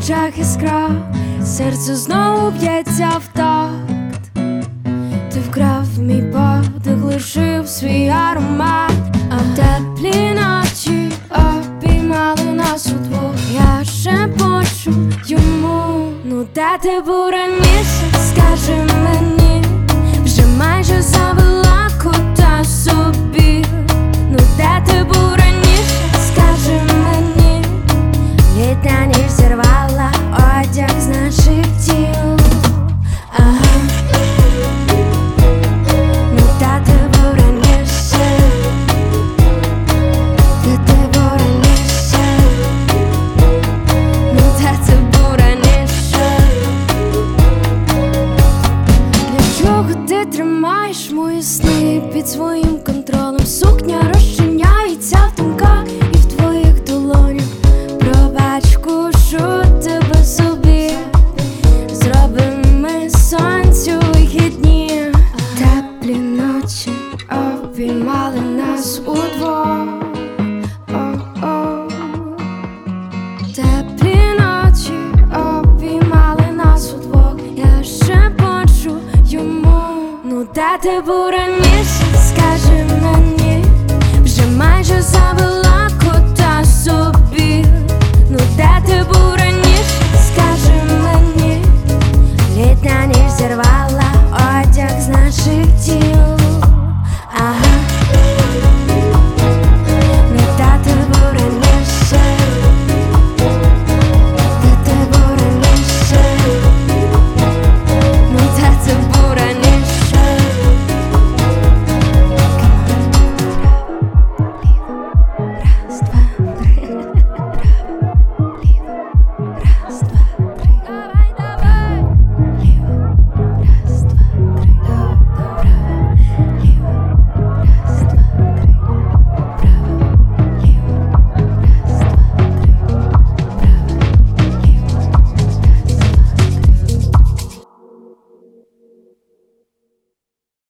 очах іскра, серце знову б'ється в такт. Ти вкрав мій подих, лишив свій аромат, а теплі ночі обіймали нас удвох. Я шепочу йому: ну де ти був раніше, скажи мені, вже майже завела кота собі. Ну де ти був раніше, скажи мені, літня ніч зірвала одяг з наших тіл. Ага. Ну де ти був раніше, де ти був раніше, ну де ти був раніше. Для чого ти тримаєш мої сни під своїм контролем? Сукня розчиняється в думках і в твоїх долонях. Пробач, кушу тебе собі, зробимо ми сонцю вихідні. Теплі ночі обіймали нас удвох. Теплі ночі обіймали нас удвох. Я шепочу йому: ну де ти був раніше,